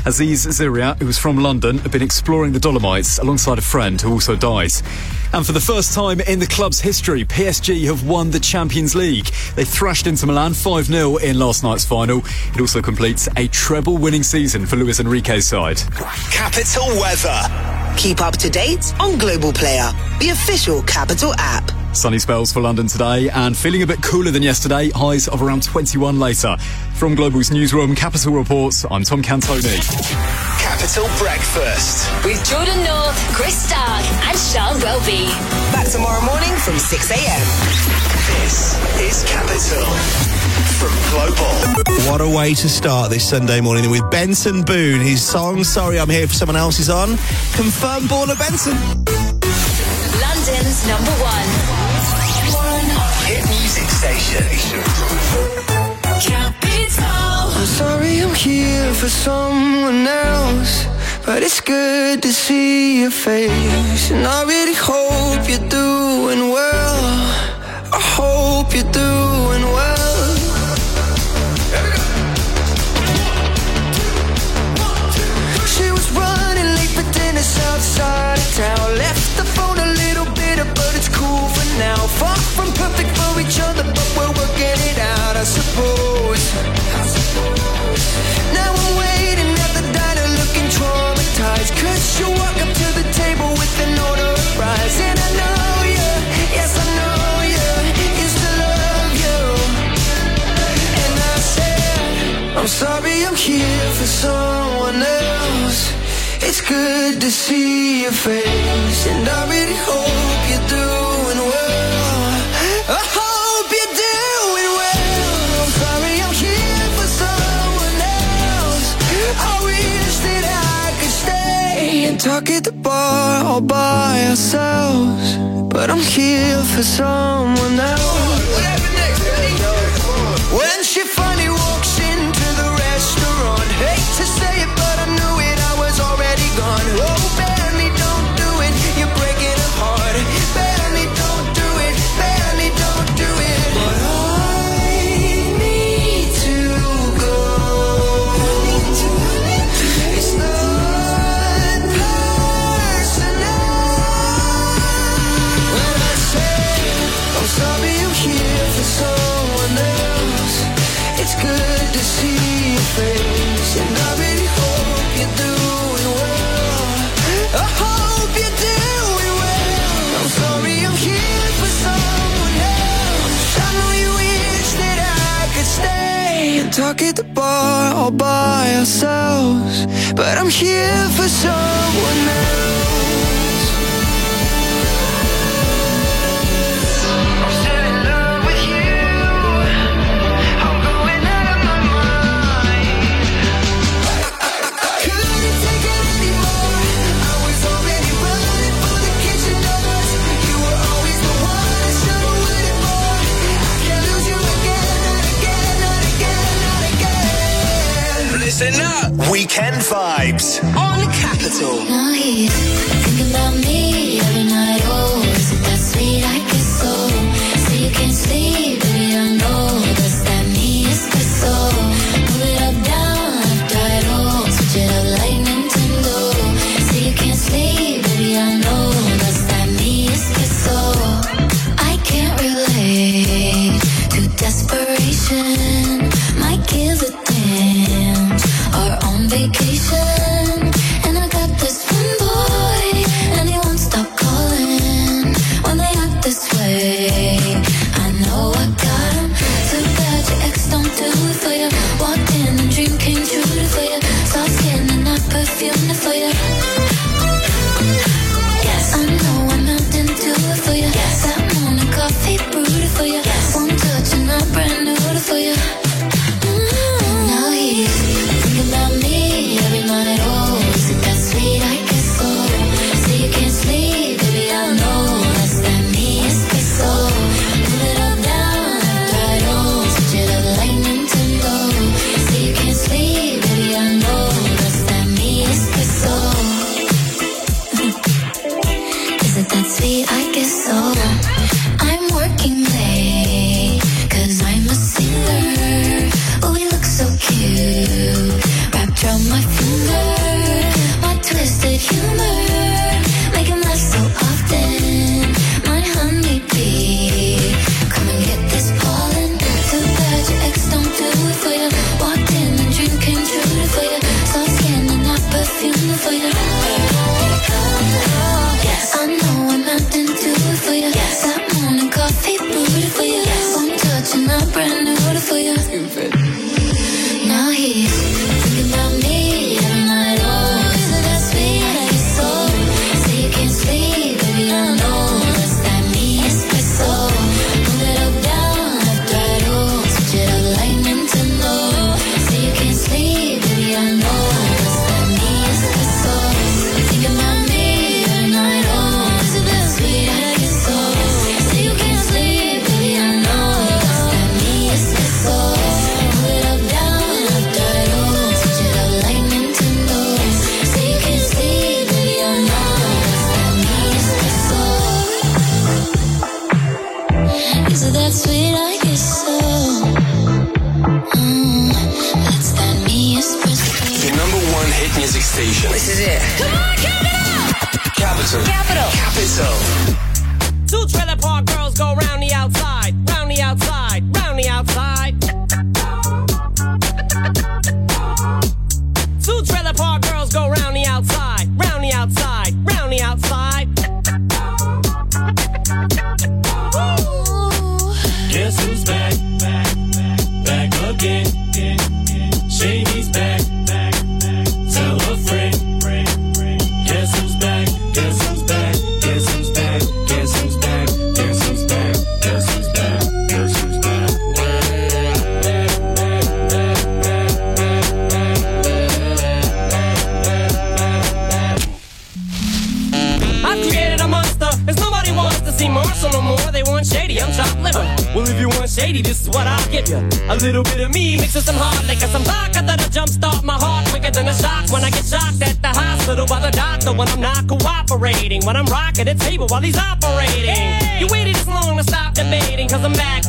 Aziz Ziria, who was from London, had been exploring the Dolomites alongside a friend who also died. And for the first time in the club's history, PSG have won the Champions League. They thrashed Inter Milan 5-0 in last night's final. It also completes a treble-winning season for Luis Enrique's side. Capital weather. Keep up to date on Global Player, the official Capital app. Sunny spells for London today and feeling a bit cooler than yesterday, highs of around 21 later. From Global's newsroom, Capital Reports, I'm Tom Cantoni. Capital Breakfast with Jordan North, Chris Stark and Sean Welby. Back tomorrow morning from 6 a.m. This is Capital from Global. What a way to start this Sunday morning with Benson Boone. His song, Sorry I'm Here for Someone Else, is on. Confirmed Born of Benson. London's number one hit music station. Capital. I'm sorry I'm here for someone else, but it's good to see your face. And I really hope you're doing well. I hope you're doing well. She was running late for dinner south side of town. Left the phone a little bitter, but it's cool for now. Far from perfect for each other, but we're working it out, I suppose. Now I'm waiting at the diner looking traumatized, 'cause you walk up to the table with an order of fries. And I know you, yes I know you, used to love you. And I said, I'm sorry I'm here for someone else. It's good to see your face, and I really hope you're doing well. I hope you're doing well. I'm sorry I'm here for someone else. I wish that I could stay and talk at the bar all by ourselves, but I'm here for someone else. What happened next, Daddy? When she finally walks into the restaurant, hate to say it, but I knew it, I was already gone. Oh, barely don't do it, you're breaking her heart. Barely don't do it, barely don't do it. But I need to go. It's not personal. When I say I'm sorry I'm here for someone else, it's good to see your face, and I really hope you're doing well. I hope you're doing well. I'm sorry I'm here for someone else. I know you wish that I could stay and talk at the bar all by ourselves, but I'm here for someone else. I'm still in love with you. I'm going out of my mind. Couldn't take it anymore. I was already running for the kitchen doors. You were always the one I should've waited for. I can't lose you again, not again, not again, not again. Listen up. Weekend vibes on Capital. Now he's thinking about me every night. Oh, is it that sweet? I guess so. So you can't sleep, baby, I know. Does that mean it's the soul? Move it up, down, left, right, oh. Switch it up like Nintendo. So you can't sleep, baby, I know. Does that mean it's the soul? I can't relate to desperation. Might give a damn. Or on vacation. And I got this one boy, and he won't stop calling when they act this way. I know I got him. Too bad your ex don't do it for you. Walked in and dream came true for you. Soft skin and I perfumed it for you. Yes, I know I'm not into it for you. Yes, that morning coffee brewed it for you. Yes, one touch and I brand new it for you. Now he's thinking about me every night. Oh, is it that sweet? I guess so. So you can't sleep, baby, I know. Does that mean it's the soul? Move it up, down, left, right, oh. Switch it up like Nintendo. So you can't sleep, baby, I know. Does that mean it's the soul? perfume for you. Yes, I know I'm nothing to do for you. Yes, that morning coffee brewed for you. Yes, one touch and I'm brand new for you. Stupid. Now he's thinking about me every night. Oh, isn't that sweet? I get so you can't sleep, baby. I know that's that me espresso. Move it up, down, left, right, oh, switch it up like Nintendo. So you can't sleep, baby. I know that's that me espresso. You thinking about me every night. Oh, isn't that sweet? I get so you can't sleep, baby. I know that's that me espresso. Move it up, down, left, right, oh, switch it up like Nintendo. So you can't sleep, baby. I know that's that me espresso. Is it that sweet? I guess so. That's that me espresso. The number one hit music station. This is it. Come on, count it up! Capital. Capital. Two trailer park girls go round the outside, round the outside, round the outside. Two trailer park girls go round the outside, round the outside, round the outside. Guess who's back? Back again. Shady's back. Tell a friend. Guess who's back? Guess who's back? Guess who's back? Guess who's back? Guess who's back? Guess who's back? Guess who's back? I've created a monster, cause nobody wants to see Marshall no more. They want Shady, I'm chopped liver. Well, if you want Shady, this is what I'll give you. A little bit of me mixed with some hard liquor, some vodka that'll jumpstart my heart quicker than a shock when I get shocked at the hospital by the doctor when I'm not cooperating. When I'm rocking the table while he's operating. You waited this long to stop debating, cause I'm back.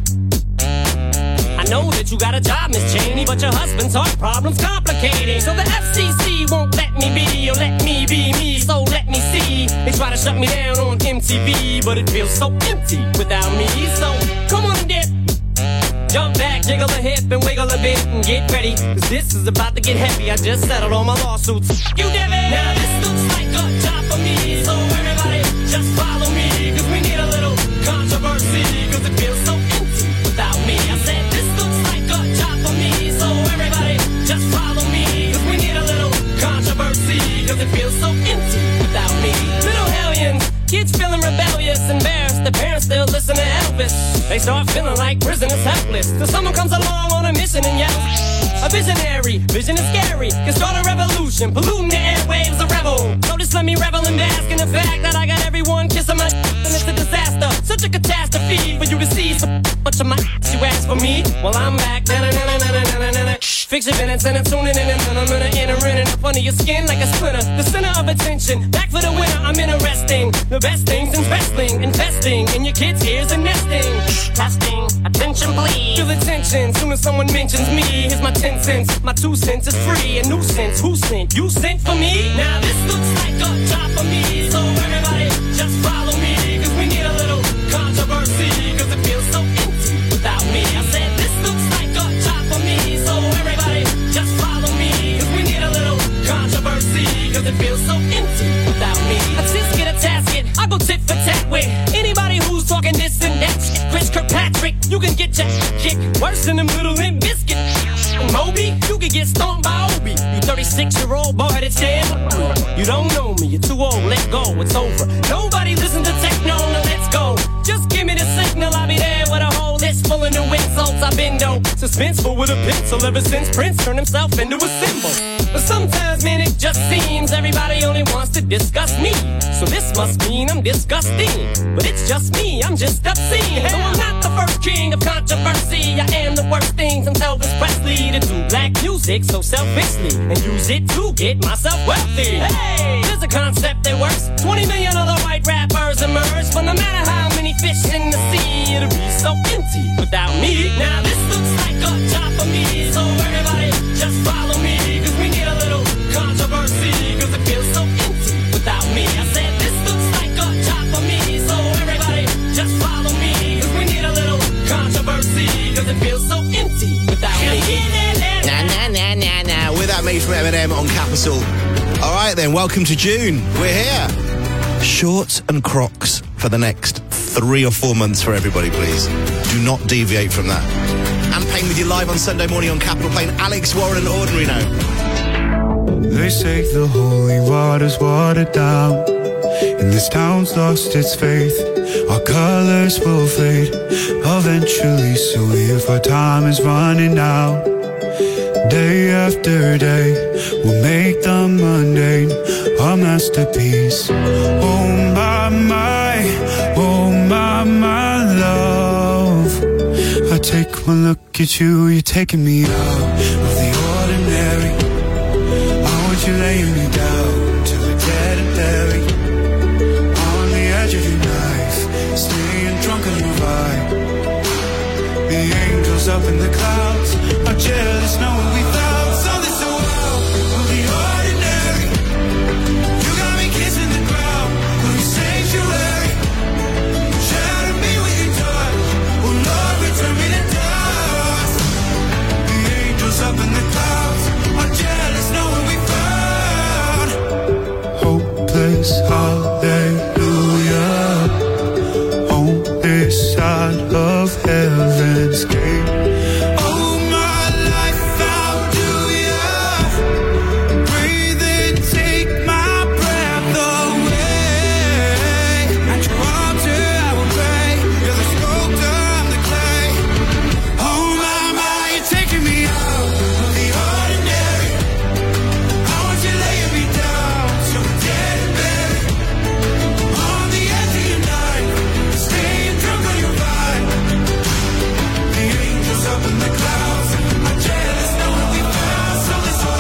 I know that you got a job, Miss Cheney, but your husband's heart problem's complicating. So the FCC won't let me be, or let me be me, so let me see. They try to shut me down on MTV, but it feels so empty without me. So come on and dip, jump back, jiggle a hip and wiggle a bit and get ready, cause this is about to get heavy. I just settled all my lawsuits. You did it! Now this looks like a job for me, so everybody just follow me, cause we need a little controversy, cause it feels so empty without me. I said this looks like a job for me, so everybody just follow me, cause we need a little controversy, cause it feels so empty without me. Little hellions, kids feeling rebellious, embarrassed, the parents still listen to Elvis. They start feeling like prisoners helpless, till someone comes along on a mission and yells. A visionary, vision is scary, can start a revolution, polluting the airwaves, a rebel. So just let me revel and bask in the fact that I got everyone kissing my and it's a disaster, such a catastrophe for you to see. So much of my you ask for me, well I'm back. Fix your minutes and I'm tuning in and I'm gonna enter in and up under your skin like a splinter. The center of attention, back for the winner, I'm interesting. The best things in wrestling, investing in your kids' ears and nesting. Testing, attention please. Feel the tension, soon as someone mentions me. Here's my 10 cents, my 2 cents is free. A nuisance, who sent? You sent for me? Now this looks like a job for me, so everybody just follow me, cause we need a little controversy, cause it feels so empty without me. I said this looks like a job for me, so everybody just follow me, cause we need a little controversy, cause it feels so empty without me. I just get a tasket, I go tit for tat with anybody who's talking this and that shit. Chris Kirkpatrick, you can get your kicked worse than them little Limp Bizkit. Moby, you can get stomped by Obi. You 36-year-old boy that's dead. You don't know me, you're too old, let go, it's over. Nobody listen to techno, now let's go. Just give me the signal, I'll be there with a whole list full of new insults. I've been dope, suspenseful with a pencil ever since Prince turned himself into a symbol. But sometimes, man, it just seems everybody only wants to discuss me. So this must mean I'm disgusting. But it's just me, I'm just obscene. So I'm not the first king of controversy. I am the worst thing since Elvis Presley to do black music so selfishly and use it to get myself wealthy. Hey, there's a concept that works. 20 million other white rappers emerge, but no matter how many fish in the sea, it'll be so empty without me. Now this looks like a job for me, so everybody just follow me, cause we need a little controversy, cause it feels so empty without me. I said this looks like a job for me, so everybody just follow me, cause we need a little controversy, cause it feels so empty without me. Nah. Without me, from Eminem on Capital. All right then, welcome to June. We're here. Shorts and Crocs for the next 3 or 4 months for everybody, please. Do not deviate from that. And Payne with you live on Sunday morning on Capital, playing Alex Warren and Ordinary now. They say the holy water's watered down, and this town's lost its faith. Our colors will fade eventually, so if our time is running out, day after day, we'll make the mundane our masterpiece. Oh my, love. I take one look at you, you're taking me out of the ordinary. You laying me down to the dead and buried on the edge of your knife, staying drunk on your vibe. The angels up in the clouds are jealous, know what we found. Something so wild of the ordinary. You got me kissing the ground of your sanctuary. Shatter me with your touch, oh Lord, return me to dust. The angels up in the clouds are jealous, know what we found. Hopeless hallelujah on this side of heaven's gate. Oh, my life, how do you breathe and take my breath away? At your altar I will pray. You're the sculptor, I'm the clay. Oh my, you're taking me out of the ordinary. I want you laying me down to the dead and buried on the edge of your night, staying drunk on your vibe. The angels up in the clouds are jealous, know what we found. Something so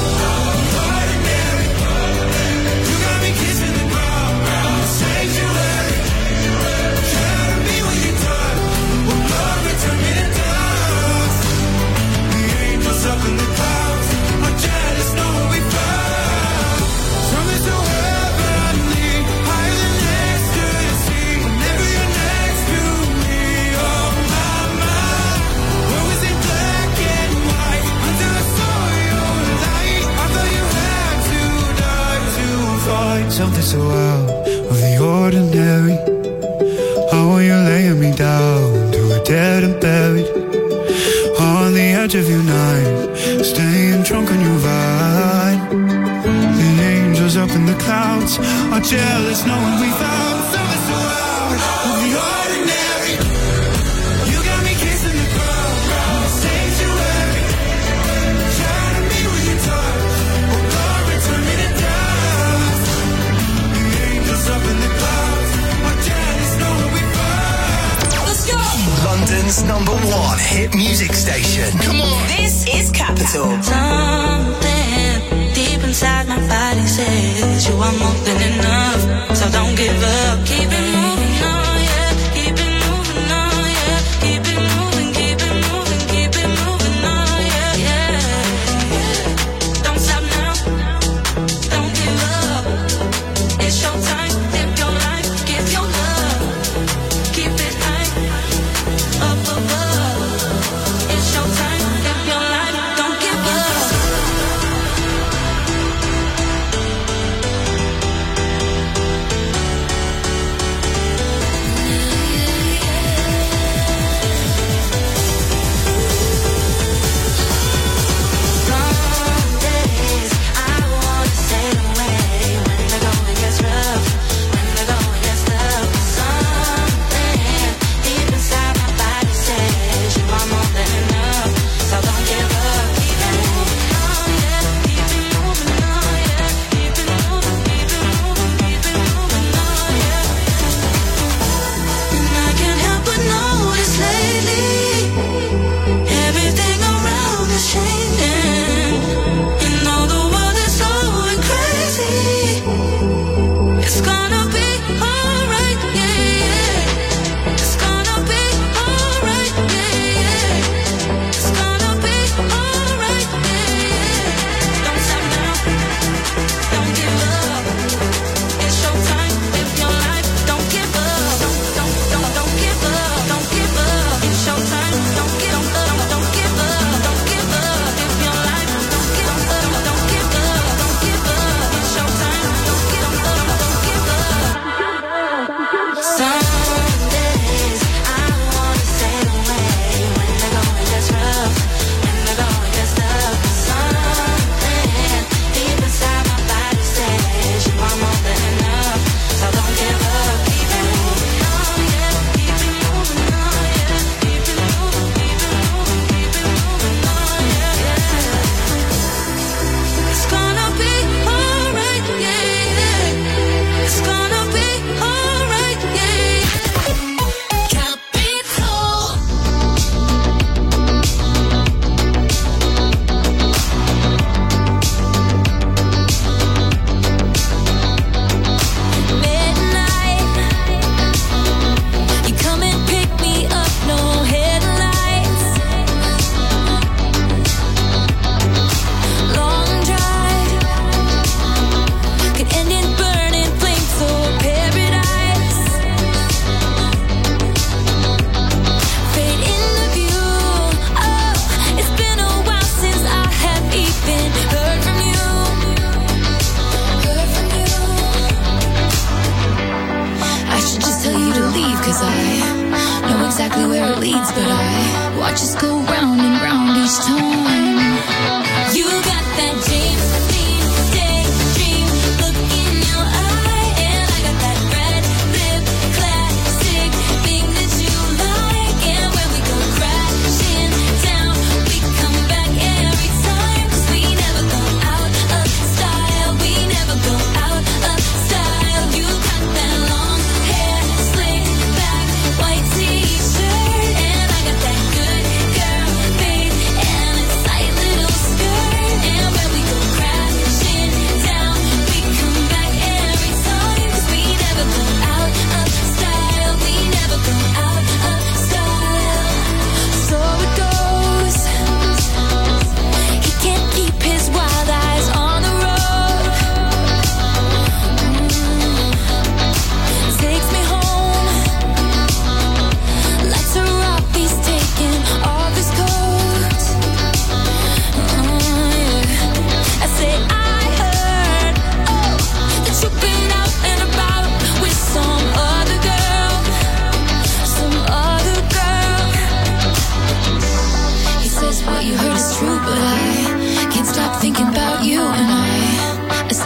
ordinary. You got me kissing the ground, sanctuary. Shatter me with your touch, oh Lord, return me to dust. The angels up in the clouds are jealous, know what we found. Something so heavenly, higher than ecstasy. Whenever you're next to me, oh my. What was it black and white until I saw your light? I thought you had to die to find something so out of the ordinary. How are you laying me down to a dead and buried on the edge of your night, staying drunk on your vine. The angels up in the clouds are jealous, knowing we found something so out of the ordinary. You got me kissing the ground, sanctuary. Shatter me with your touch, oh Lord, return me to dust. The angels up in the clouds are jealous, knowing we found. Let's go! London's #1 hit music station. Come on. This is Capital. Something deep inside my body says you are more than enough, so don't give up. Keep it moving on, yeah. Keep it moving on, yeah. Keep it moving, keep it moving, keep it moving on, yeah, yeah. Don't stop now, don't give up. It's your time, live your life, give your love. Keep it high, up above. It's your time, live your life, don't give up.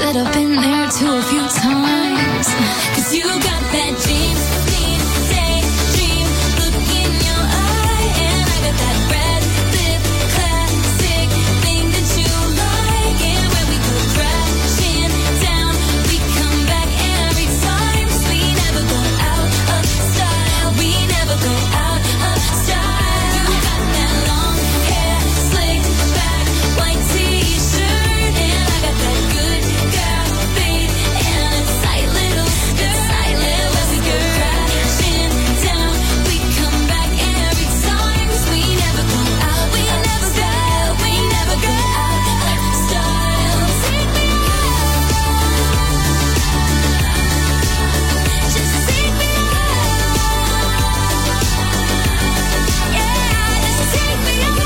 said I've been there too a few times. 'Cause you got that James Dean daydream look in your eye, and I got that red lip classic thing that you like. And when we go crashing down, we come back every time. 'Cause we never go out of style. We never go out of style. You got that long hair slicked back, white t-shirt, and I got that good girl fade and a tight little skirt. And when we go crashing down, we come back every time. 'Cause we never go out, we never style, we never go out of style. Take me out, just take me out. Yeah, just take me out.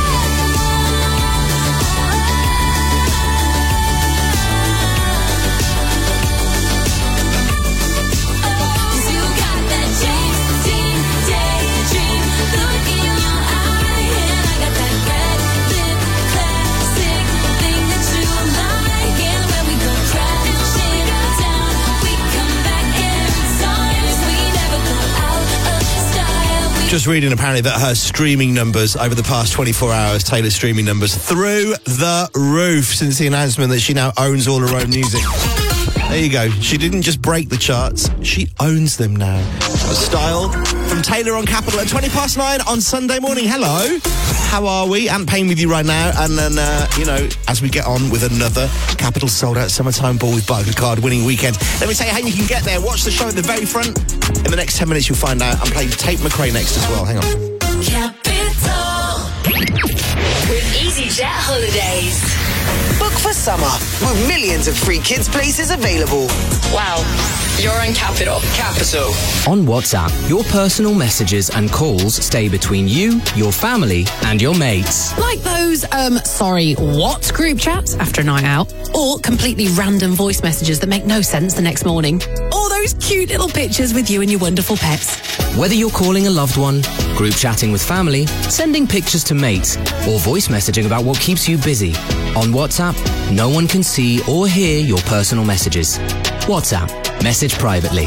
'Cause you got that James Dean daydream look in your eye, and I got that red lip classic thing that you like. And when we go crashing down, we come back every time. 'Cause we never go out of style. We Just reading apparently that her streaming numbers over the past 24 hours, Taylor's streaming numbers, through the roof since the announcement that she now owns all her own music. There you go. She didn't just break the charts, she owns them now. Style from Taylor on Capital at 9:20 on Sunday morning. Hello. How are we? Ant Payne with you right now. And then, as we get on with another Capital sold out summertime ball with Barclaycard winning weekend. Let me tell you how you can get there. Watch the show at the very front. In the next 10 minutes, you'll find out. I'm playing Tate McRae next as well. Hang on. Capital. With EasyJet Holidays. Book for summer with millions of free kids places available. Wow. You're on Capital. Capital. On WhatsApp, your personal messages and calls stay between you, your family, and your mates. Like those, sorry, what group chats after a night out? Or completely random voice messages that make no sense the next morning? Or those cute little pictures with you and your wonderful pets? Whether you're calling a loved one, group chatting with family, sending pictures to mates, or voice messaging about what keeps you busy, on WhatsApp, no one can see or hear your personal messages. WhatsApp. Message privately.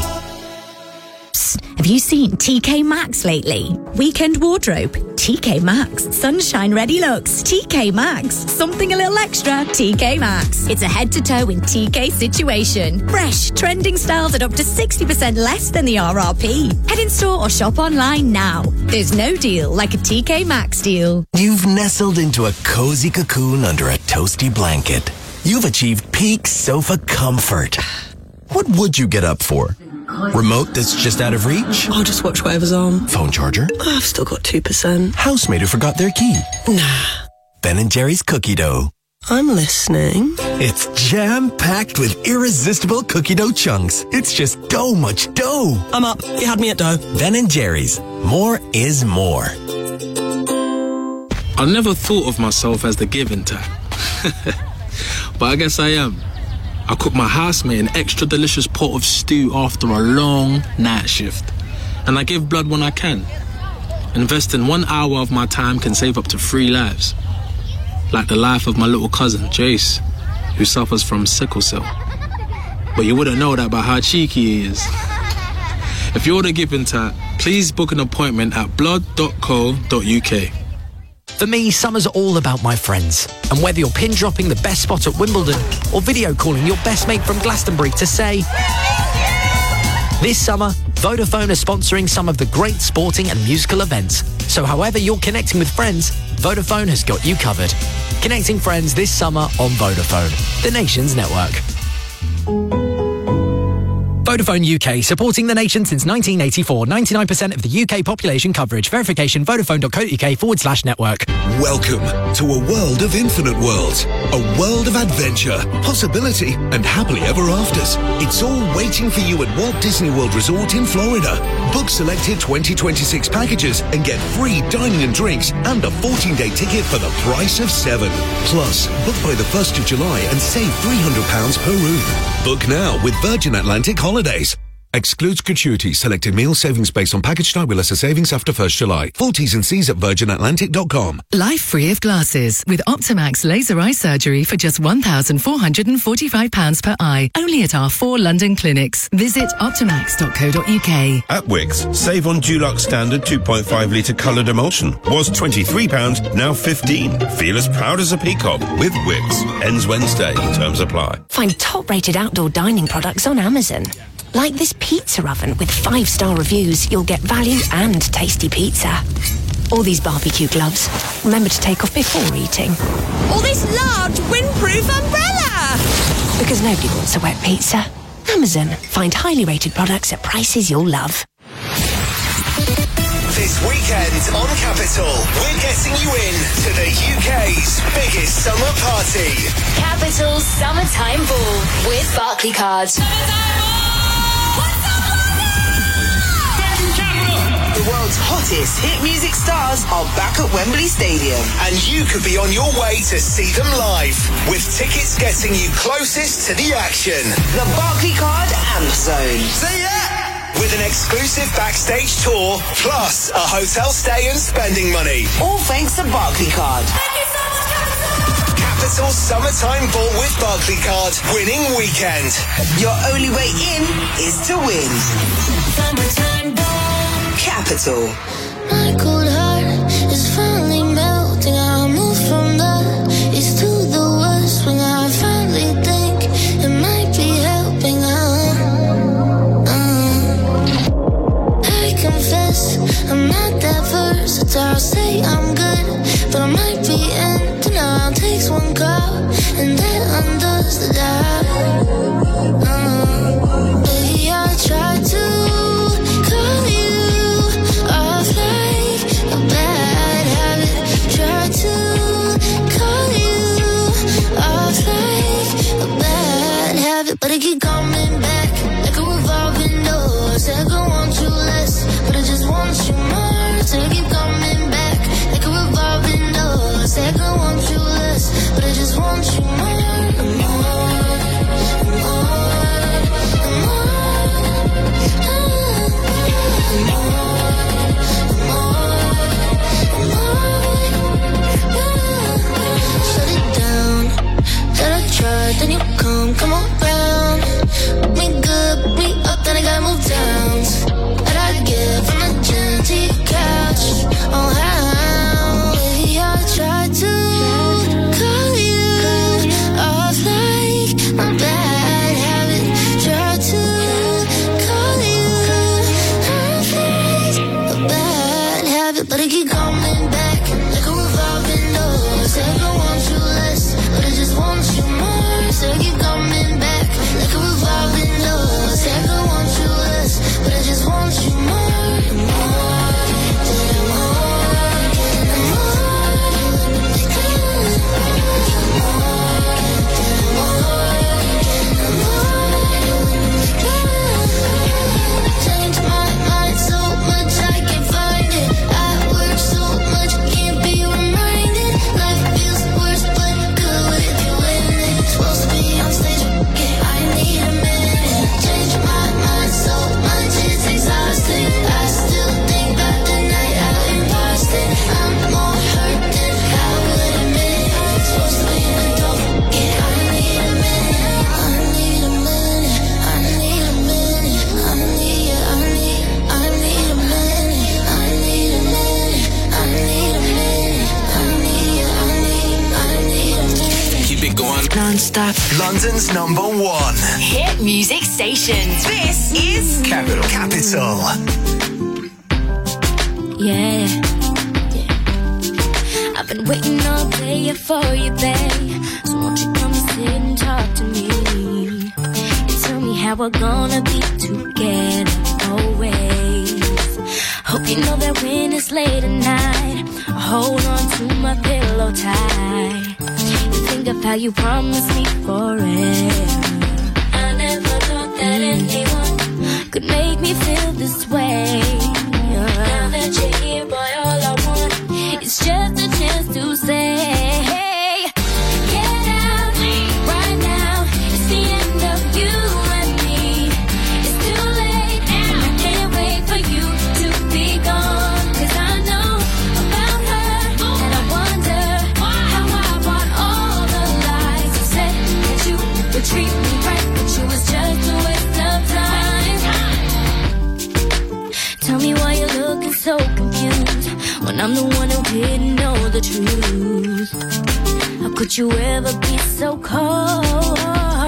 Have you seen TK Maxx lately? Weekend wardrobe, TK Maxx. Sunshine ready looks, TK Maxx. Something a little extra, TK Maxx. It's a head-to-toe in TK situation. Fresh, trending styles at up to 60% less than the RRP. Head in store or shop online now. There's no deal like a TK Maxx deal. You've nestled into a cozy cocoon under a toasty blanket. You've achieved peak sofa comfort. What would you get up for? Remote that's just out of reach? I'll just watch whatever's on. Phone charger? I've still got 2%. Housemate who forgot their key? Nah. Ben & Jerry's cookie dough. I'm listening. It's jam-packed with irresistible cookie dough chunks. It's just dough much dough. I'm up. You had me at dough. Ben & Jerry's. More is more. I never thought of myself as the giving type. But I guess I am. I cook my housemate an extra delicious pot of stew after a long night shift. And I give blood when I can. Investing 1 hour of my time can save up to 3 lives. Like the life of my little cousin, Jace, who suffers from sickle cell. But you wouldn't know that by how cheeky he is. If you're the giving type, please book an appointment at blood.co.uk. For me, summer's all about my friends. And whether you're pin dropping the best spot at Wimbledon or video calling your best mate from Glastonbury to say... This summer, Vodafone are sponsoring some of the great sporting and musical events. So however you're connecting with friends, Vodafone has got you covered. Connecting friends this summer on Vodafone, the nation's network. Vodafone UK, supporting the nation since 1984. 99% of the UK population coverage. Verification, vodafone.co.uk/network. Welcome to a world of infinite worlds. A world of adventure, possibility, and happily ever afters. It's all waiting for you at Walt Disney World Resort in Florida. Book selected 2026 packages and get free dining and drinks and a 14-day ticket for the price of 7. Plus, book by the 1st of July and save £300 per room. Book now with Virgin Atlantic Holidays. Excludes gratuity. Selected meal savings based on package type with lesser savings after 1st July. Full T's and C's at virginatlantic.com. Life free of glasses with Optimax laser eye surgery for just £1,445 per eye. Only at our 4 London clinics. Visit optimax.co.uk. At Wickes, save on Dulux Standard 2.5 litre coloured emulsion. Was £23, now £15. Feel as proud as a peacock with Wickes. Ends Wednesday. Terms apply. Find top-rated outdoor dining products on Amazon. Like this pizza oven with 5-star reviews, you'll get value and tasty pizza. Or these barbecue gloves. Remember to take off before eating. Or this large windproof umbrella! Because nobody wants a wet pizza. Amazon. Find highly rated products at prices you'll love. This weekend on Capital, we're getting you in to the UK's biggest summer party. Capital Summertime Ball with Barclaycard. The world's hottest hit music stars are back at Wembley Stadium, and you could be on your way to see them live, with tickets getting you closest to the action. The Barclaycard Amp Zone. See ya! With an exclusive backstage tour, plus a hotel stay and spending money. All thanks to Barclaycard. Capital Summertime Ball with Barclaycard. Winning weekend. Your only way in is to win. Summertime Ball. Capital. My cold heart is finally melting. I move from the east to the west when I finally think it might be helping. I confess I'm not that versatile. I'll say I'm good, but I might be empty now. Takes one call and that undoes the doubt. Baby, I tried to call you off like a bad habit. Try to call you off like a bad habit, but I keep coming back like a revolving door. Said I want you less, but I just want you more. Said I keep coming back like a revolving door. Said I want you less, but I just want you more. Then you come around. Me good, me up, then I gotta move down. What I get from the gym to your couch. Oh, how? Baby, I tried to call you off like a bad habit. Tried to call you off like a bad habit, but I keep coming back like a revolving door. Said I want you less, but I just want you more. So I keep coming back like a revolving door. Say I want you less, but I just want you more. Change my mind so much I can't find it. I work so much, can't be reminded. Life feels worse, but good with you in it. Supposed to be on stage, okay, I need a minute. Change my mind so much, it's exhausting. I still think about the night out in Boston. I'm more hurt than I would admit. Supposed to be in the dope, okay, I need a minute. I need a minute, I need a minute. I need a minute, I need a minute. I need a minute, I need a minute. Keep it going non-stop. London's #1 hit music station. This is Capital. Yeah. I've been waiting all day for you, babe. So won't you come and sit and talk to me? And tell me how we're gonna be together always. Hope you know that when it's late at night, I hold on to my pillow tight. You think of how you promised me forever. I never thought that anyone could make me feel this way. Now that you're here, boy, all I want is just a chance to say, get out right now. It's the end of you and me. It's too late. right, but you was just a waste of time. Tell me why you're looking so confused when I'm the one who didn't know the truth. How could you ever be so cold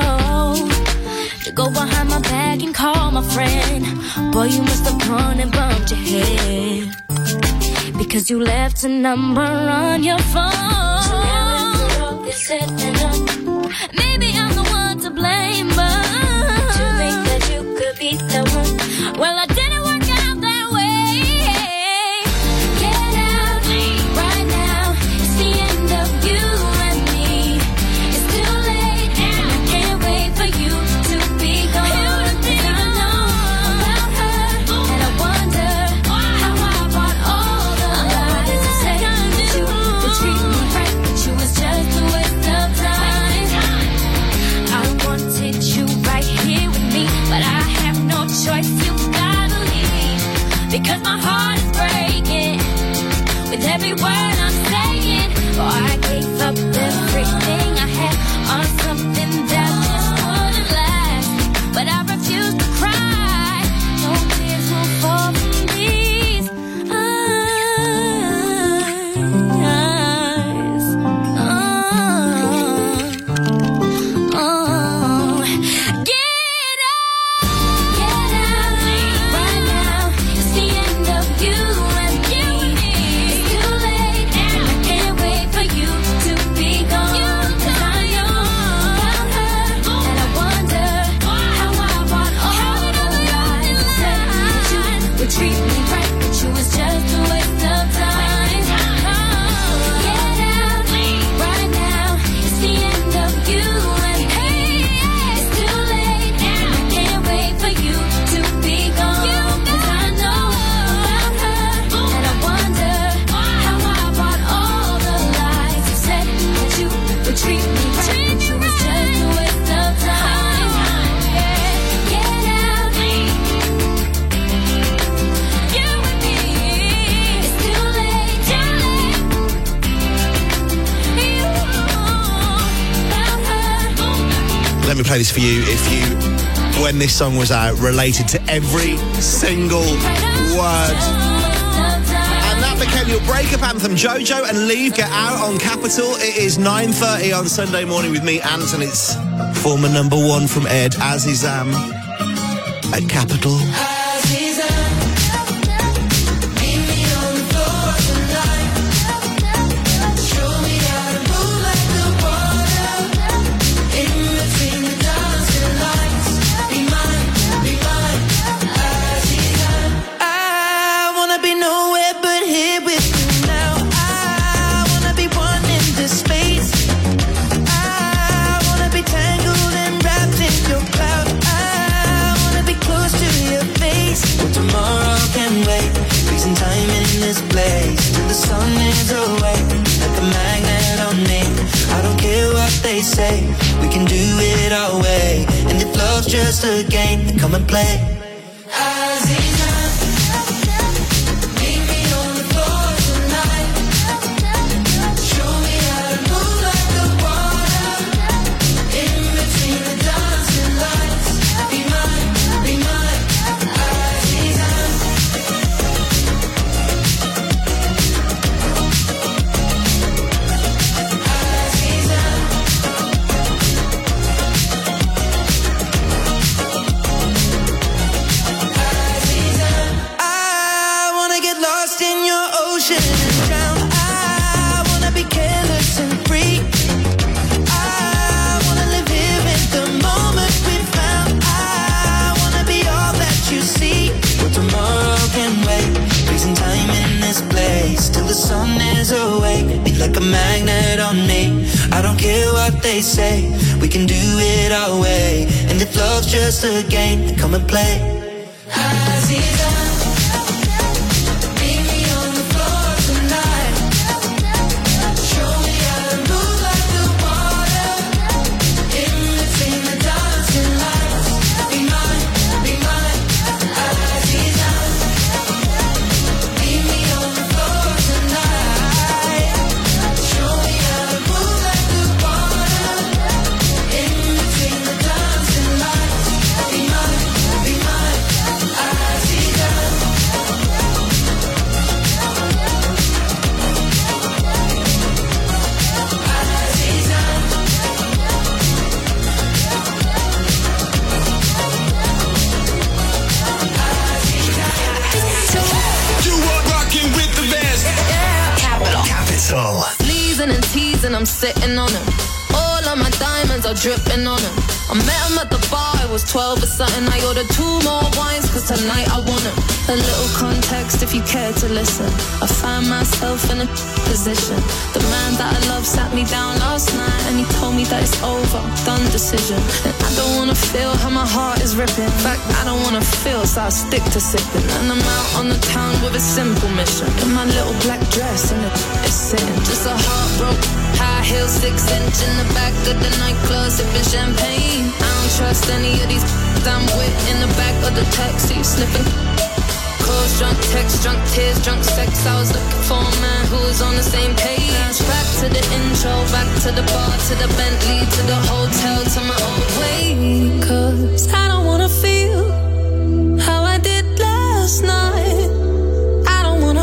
to go behind my back and call my friend? Boy, you must have gone and bumped your head because you left a number on your phone. So now it's all this said and done. Maybe I'm the one to blame, but to think that you could be the one. Well, I didn't work out that way. Get out right now. It's the end of you and me. It's too late and I can't wait for you to be gone. I know about her and I wonder how I bought all the lies. I said that you would treat me right, but you was just a waste of time. I wanted you right here with me, but I have no choice. You gotta leave because my heart is breaking with every word I'm saying. Oh, I gave up everything I had on something that just wouldn't last, but I refuse to cry. No tears will fall from these eyes. Get out right now. It's the end of you and me. It's too late and I can't wait for you to be gone. 'Cause I know about her and I wonder how I bought all the lies. Said that you would treat me right, but you was just a waste of time. Get out right now. It's the end of you and me. It's too late and I can't wait for you to be gone. 'Cause I know about her and I wonder how I bought all the lies. You said that you would treat me right, but you was just a waste of time. Get out, you and me. It's too late, too late. You about her. Let me play this for you. If you, when this song was out, related to every single word. And that became your breakup anthem. Jojo and Leave, Get Out on Capital. It is 9:30 on Sunday morning with me, Ant, and it's former number one from Ed, Azizam, at Capital. I wanna be nowhere but here with you now. I wanna be one in this space. I wanna be tangled and wrapped in your cloud. I wanna be close to your face. Well, tomorrow can wait. Freezing time in this place till the sun is away. Like a magnet on me. I don't care what they say. We can do it our way. And if love's just a game, then come and play. Meet me on the floor tonight. Show me how to move like the water. In between the dancing lights. Be mine, be mine. I wanna get lost in your ocean and drown. I wanna be careless and free. I wanna live here in the moment we found. I wanna be all that you see. Well, tomorrow can wait. Freezing time in this place till the sun is awake. Be like a magnet on me. I don't care what they say. We can do it our way. And if love's just a game, then come and play. Meet me on the floor tonight. Show me how to move like the water. In between the dancing lights. Be mine, be mine. Meet me on the floor tonight. Show me how to move like the water. In between the dancing and I'm sitting on them. All of my diamonds are dripping on them. I met him at the bar, I was 12 or something. I ordered 2 more wines, cause tonight I want him. A little context if you care to listen. I found myself in a position. The man that I love sat me down last night and he told me that it's over, done decision. And I don't wanna feel how my heart is ripping. In fact, I don't wanna feel, so I stick to sipping. And I'm out on the town with a simple mission. In my little black dress and it's sitting. Just a heartbroken, high heel, 6-inch in the back of the nightclub, sipping champagne. I don't trust any of these I'm with in the back of the taxi, sniffing. Calls, drunk texts, drunk tears, drunk sex. I was looking for a man who was on the same page. Back to the intro, back to the bar, to the Bentley, to the hotel, to my own way. Cause I don't wanna feel how I did last night. I don't wanna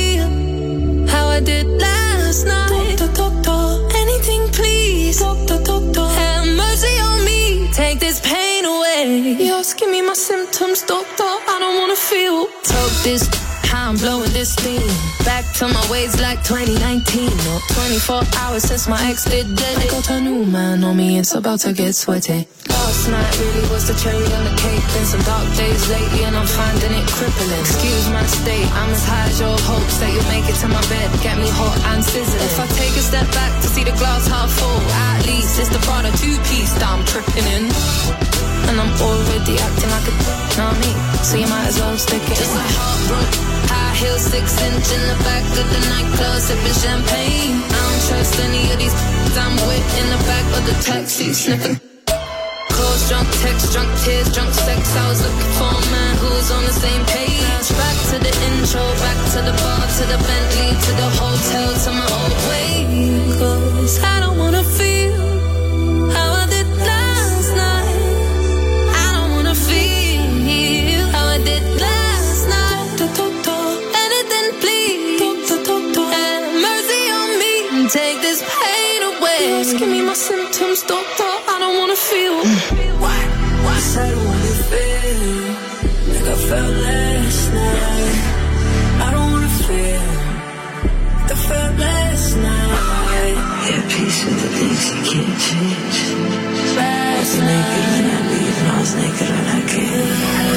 feel how I did last night. Doctor, anything please. Doctor, have mercy on me. Take this pain away. You're asking me my symptoms, doctor. I don't wanna feel. Talk this, how I'm blowing this steam. Back to my ways like 2019. No, 24 hours since my ex did dead. I got a new man on me, it's about to get sweaty. Last night really was the cherry on the cake. Been some dark days lately and I'm finding it crippling. Excuse my state, I'm as high as your hopes that you'll make it to my bed. Get me hot and sizzling. If I take a step back to see the glass half full, at least it's the Prada 2-piece that I'm tripping in. And I'm already acting like a know me, so you might as well stick it. Just a heartbroken, high heel, 6-inch in the back of the nightclub, sipping champagne. I don't trust any of these I'm with in the back of the taxi, sniffing. Calls, drunk texts, drunk tears, drunk sex. I was looking for a man who was on the same page. Back to the intro, back to the bar, to the Bentley, to the hotel, to my old way. Cause I don't wanna feel how I did last night. I don't wanna feel how I did last night. Doctor, anything please. Doctor, have mercy on me. Take this pain away. You're asking me my symptoms, doctor. I don't wanna feel. What? I don't wanna feel like I felt last night. I don't wanna feel like I felt last night. Yeah, peace with the things you can't change. Last night, naked and I leave, and I was naked and I can't.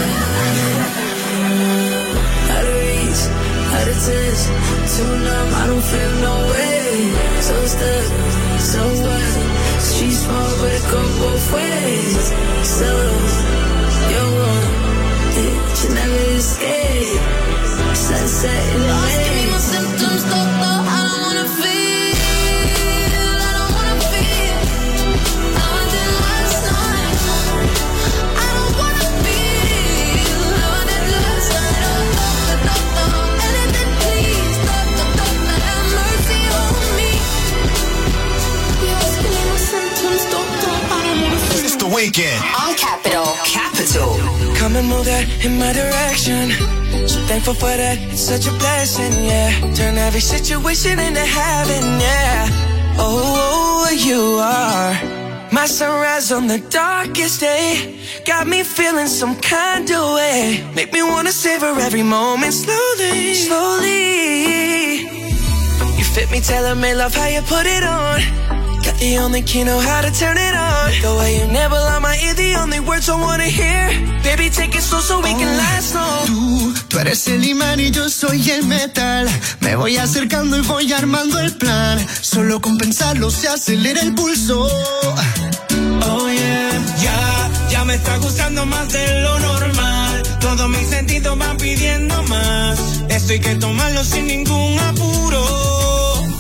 Out of reach, out of touch, too numb, I don't feel no way. So stuck, so what? She's small, but it go both ways. So, you're wrong, you never escape. Sunset in the rain. Give me my symptoms, doctor, I don't wanna feel. I don't wanna feel how I did last night. I don't wanna feel how I did last night. Oh, doctor, anything please. Doctor, have mercy on me. You're asking me my symptoms, doctor, I don't wanna feel. It's the weekend. On Capital. Come and move that in my direction. So thankful for that, it's such a blessing, yeah. Turn every situation into heaven, yeah. Oh, you are my sunrise on the darkest day. Got me feeling some kind of way. Make me wanna savor every moment slowly, slowly. You fit me, tailor-made, love how you put it on. Got the only key, know how to turn it on. The way you never lie my ear, the only words I wanna hear. Baby, take it slow so we can last long. Tú eres el imán y yo soy el metal. Me voy acercando y voy armando el plan. Solo con pensarlo se acelera el pulso. Oh yeah, ya me está gustando más de lo normal. Todos mis sentidos van pidiendo más. Esto hay que tomarlo sin ningún apuro.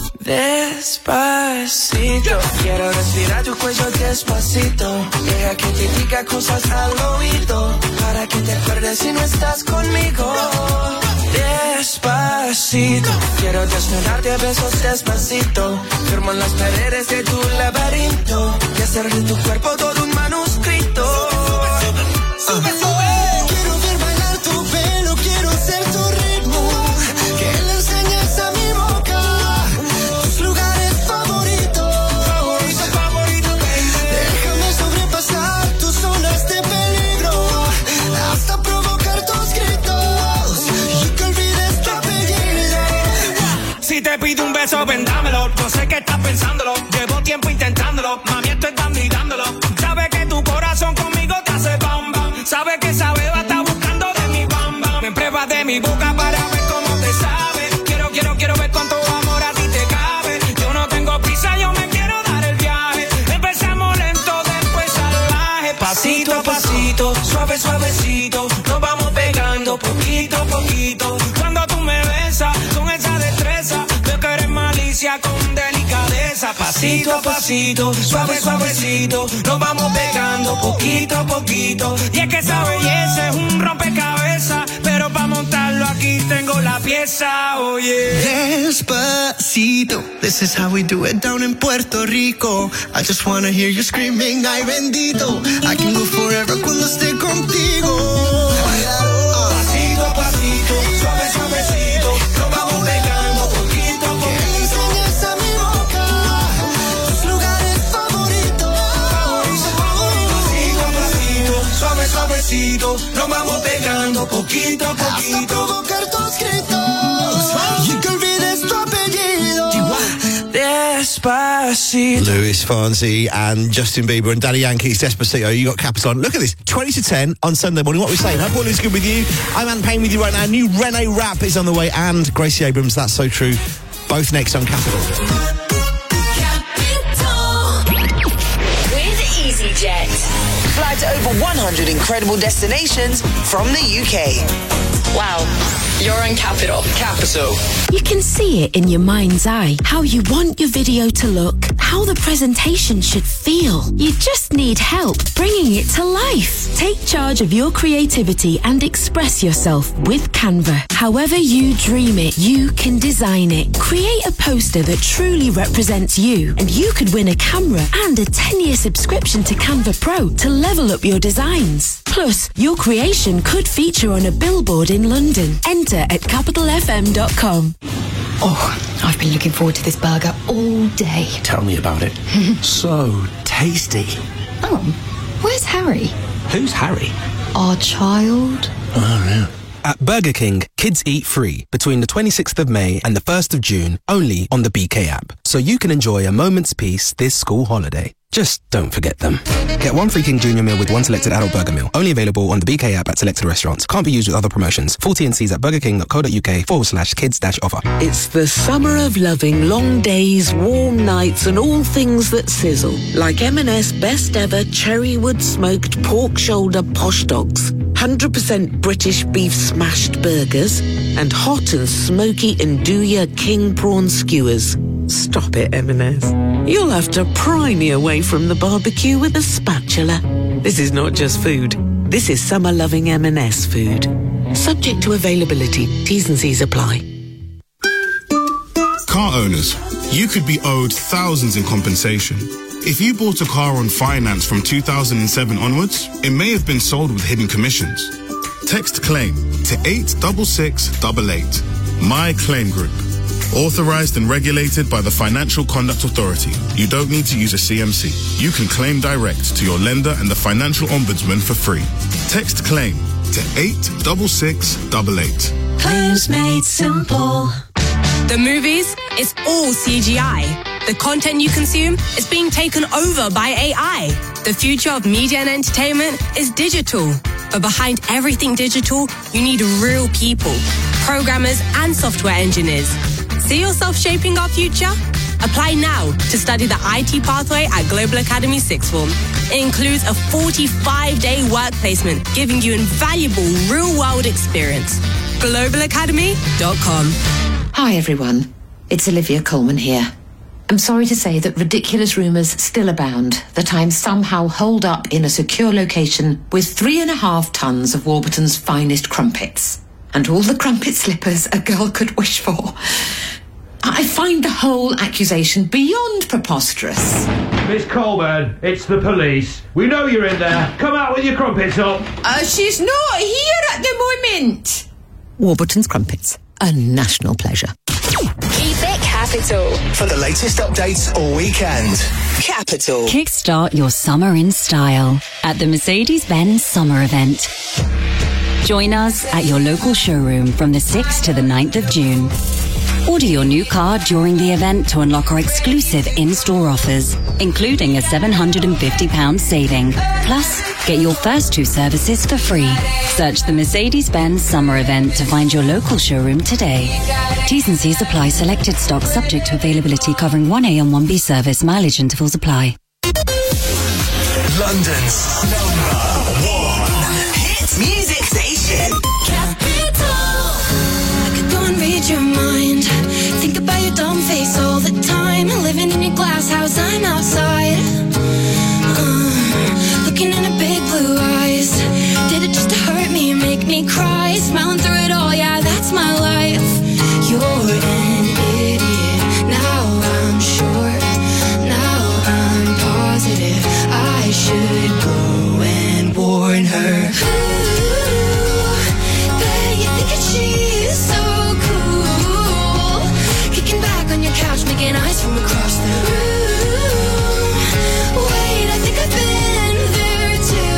Despacito, quiero respirar tu cuello despacito. Deja que te diga cosas al oído, para que te acuerdes si no estás conmigo. Despacito, quiero desnudarte a besos despacito. Firmo en las paredes de tu laberinto y hacer de tu cuerpo todo un manuscrito. Sube, sube. Quiero ver bailar tu pelo, quiero ser tu ritmo. Que le enseñes a mi boca tus lugares favoritos. Favorito, baby. Déjame sobrepasar tus zonas de peligro, hasta provocar tus gritos y que olvides tu apellido. Si te pido un beso, vendámelo. No sé qué estás pensándolo. mi boca para ver cómo te sabe. Quiero ver cuánto amor a ti te cabe. Yo no tengo prisa, yo me quiero dar el viaje. Empezamos lento, después salvaje. Pasito a pasito, suave, suavecito. Nos vamos pegando poquito a poquito. Cuando tú me besas con esa destreza, veo que eres malicia con delicadeza. Pasito a pasito, suave, suavecito. Nos vamos pegando poquito a poquito. Y es que esa belleza es un rompecabezas, pero para montarlo aquí tengo la pieza, oye. Despacito, this is how we do it down in Puerto Rico. I just wanna hear you screaming, ay bendito. I can go forever cuando esté contigo. Pasito a pasito, suave, suavecito. Nos vamos pegando poquito a poquito. Que enseñes a mi boca tus lugares favoritos. Pasito a pasito, suave, suavecito. Nos vamos pegando poquito a poquito. Hasta provocar tus gritos y que olvides tu apellido. Despacito. Luis Fonsi and Justin Bieber and Daddy Yankee's Despacito. You got Capital on. Look at this. 20 to 10 on Sunday morning. What are we saying? Hope all is good with you. I'm Ant Payne with you right now. New Rene rap is on the way, and Gracie Abrams, That's So True. Both next on Capital. With EasyJet. Fly to over 100 incredible destinations from the UK. Wow, you're on Capital. Capital. You can see it in your mind's eye, how you want your video to look, how the presentation should feel. You just need help bringing it to life. Take charge of your creativity and express yourself with Canva. However you dream it, you can design it. Create a poster that truly represents you, and you could win a camera and a 10-year subscription to Canva Pro to level up your designs. Plus, your creation could feature on a billboard in London. Enter at capitalfm.com. Oh, I've been looking forward to this burger all day. Tell me about it. So tasty. Oh, where's Harry? Who's Harry? Our child. Oh, yeah. At Burger King, kids eat free between the 26th of May and the 1st of June, only on the BK app. So you can enjoy a moment's peace this school holiday. Just don't forget them. Get one free King Junior meal with one selected adult burger meal. Only available on the BK app at selected restaurants. Can't be used with other promotions. Full T&Cs at burgerking.co.uk/kids-offer. It's the summer of loving long days, warm nights and all things that sizzle. Like M&S best ever cherry wood smoked pork shoulder posh dogs. 100% British beef smashed burgers. And hot and smoky Nduja king prawn skewers. Stop it, M&S. You'll have to pry me away from the barbecue with a spatula. This is not just food. This is summer-loving M&S food. Subject to availability. T's and C's apply. Car owners, you could be owed thousands in compensation. If you bought a car on finance from 2007 onwards, it may have been sold with hidden commissions. Text CLAIM to 86688. My Claim Group. Authorized and regulated by the Financial Conduct Authority. You don't need to use a CMC. You can claim direct to your lender and the Financial Ombudsman for free. Text CLAIM to 86688. Claims made simple. The movies, it's all CGI. The content you consume is being taken over by AI. The future of media and entertainment is digital. But behind everything digital, you need real people, programmers and software engineers. See yourself shaping our future? Apply now to study the IT pathway at Global Academy Sixth Form. It includes a 45-day work placement, giving you invaluable real-world experience. globalacademy.com. Hi everyone, it's Olivia Coleman here. I'm sorry to say that ridiculous rumours still abound that I'm somehow holed up in a secure location with 3.5 tons of Warburton's finest crumpets. And all the crumpet slippers a girl could wish for. I find the whole accusation beyond preposterous. Miss Coleman, it's the police. We know you're in there. Come out with your crumpets up. She's not here at the moment. Warburton's Crumpets, a national pleasure. Keep it Capital. For the latest updates all weekend. Capital. Kickstart your summer in style at the Mercedes-Benz Summer Event. Join us at your local showroom from the 6th to the 9th of June. Order your new car during the event to unlock our exclusive in-store offers, including a £750 saving, plus Get your first 2 services for free. Search the Mercedes-Benz Summer Event to find your local showroom today. T's and C's apply. Selected stock subject to availability, covering 1A and 1B service. Mileage intervals apply. London's #1 hit music station. I could go and read your mind. Think about your dumb face all the time. Living in your glass house, I'm outside. Looking in her big blue eyes. Did it just to hurt me, make me cry? Smiling through it all, yeah, that's my life. You're an idiot. Now I'm sure. Now I'm positive. I should go and warn her. Bet you think that she's so cool. Kicking back on your couch, making eyes from across the room. Wait, I think I've been there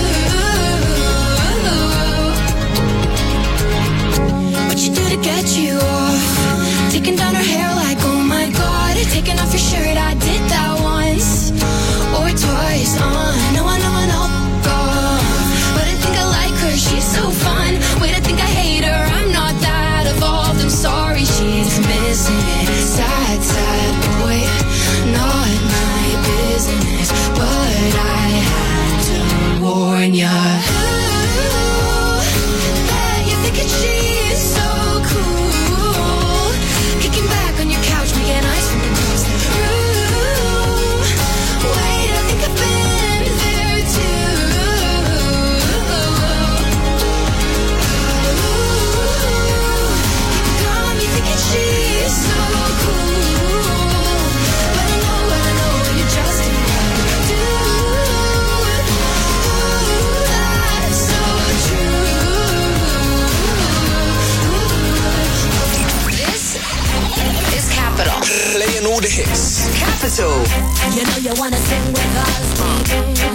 too. What you do to get you off? Taking down her hair like, oh my god. Taking off your shirt, I did that once or twice. I know, but I think I like her, she's so fun. Wait, I think I hate her, I'm not that evolved. I'm sorry, she's missing it. Sad, sad boy, not my business, but I had to warn ya. Bet you think that she's so cool. Kicking back on your couch, making eyes from across the room. Wait, I think I've been there too. Got me thinking she's so cool, but I know you're just about to do. That's so true. This is Capital. Playing all the hits. Capital. You know you wanna sing with us, baby.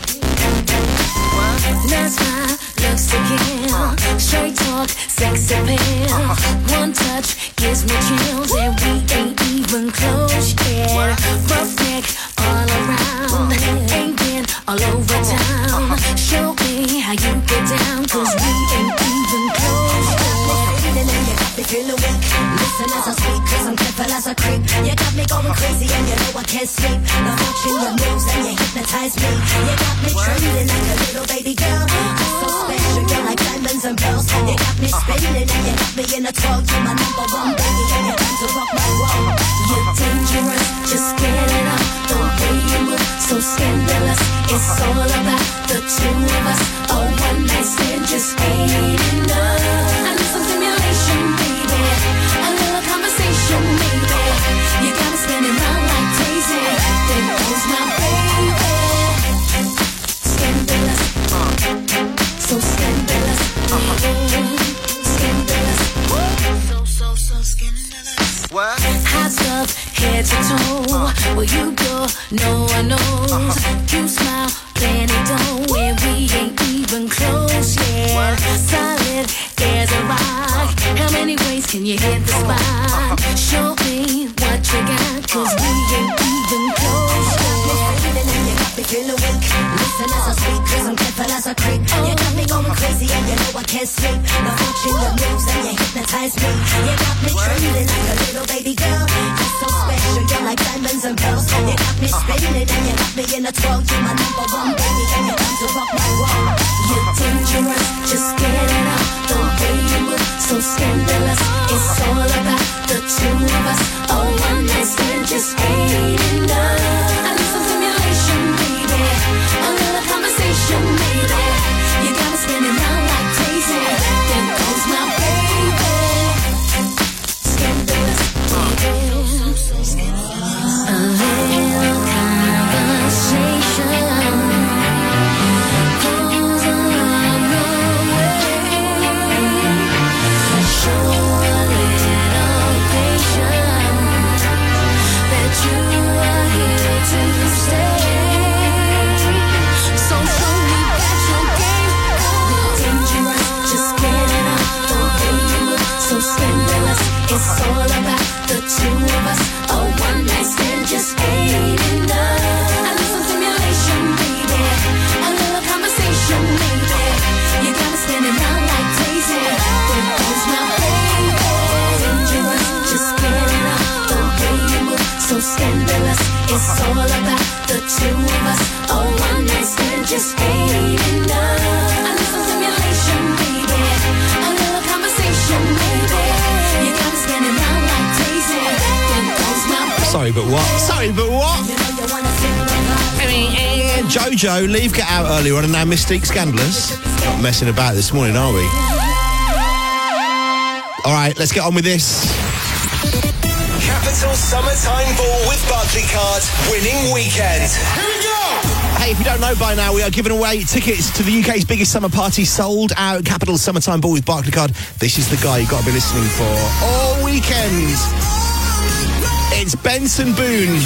Let's smile, looks to kill. Straight talk, sex appeal. One touch gives me chills, and we ain't even close yet. Rough neck all around, ain't been all over town. Show me how you get down, 'cause we ain't even close yet. And you got me feeling weak. Listen as I speak, 'cause I'm careful as a creep. You got me going crazy and you know I can't sleep. Now watching your moves and you hypnotize me. You got me trembling like a little baby girl. You're so special, you're like diamonds and pearls. You got me spinning and you got me in a twirl. You're my #1 baby and you're time to rock my world. You're dangerous, just get it up. The way you move, so scandalous. It's all about the two of us. A one night stand just ain't enough. I need some stimulation, baby. A little conversation, baby. You got me spinning round like crazy. There goes my baby. Scandalous, so scandalous, scandalous, so scandalous. What? Hot stuff, head to toe. Where you go, no one knows. You smile, then it don't. When we ain't even close yet. Solid as a rock. How many ways can you hit the spot? Show me what you got, 'cause we ain't even close yet. You got me feeling weak. Listen as I speak, 'cause I'm careful as a creep. You got me going crazy and you know I can't sleep. Now watching your moves and you hypnotize me. You got me trembling like a little baby girl. You're so special, you're like diamonds and pearls. You got me spinning and you got me in a twirl. You're my #1 baby and you're time to rock my world. You're dangerous, just get it up. The way you move, so scandalous. It's all about the two of us. A one night stand just ain't enough. I need some stimulation, baby. A little conversation, baby. You got me spinning round like crazy. There goes my baby. Scandalous, a little conversation. Oh, what? Sorry, but what? Jojo, leave Get Out earlier on, and now Mystique Scandalous. Not messing about this morning, are we? All right, let's get on with this. Capital Summertime Ball with Barclaycard. Winning weekend. Here we go! Hey, if you don't know by now, we are giving away tickets to the UK's biggest summer party, sold out Capital Summertime Ball with Barclaycard. This is the guy you've got to be listening for all weekend. It's Benson Boone.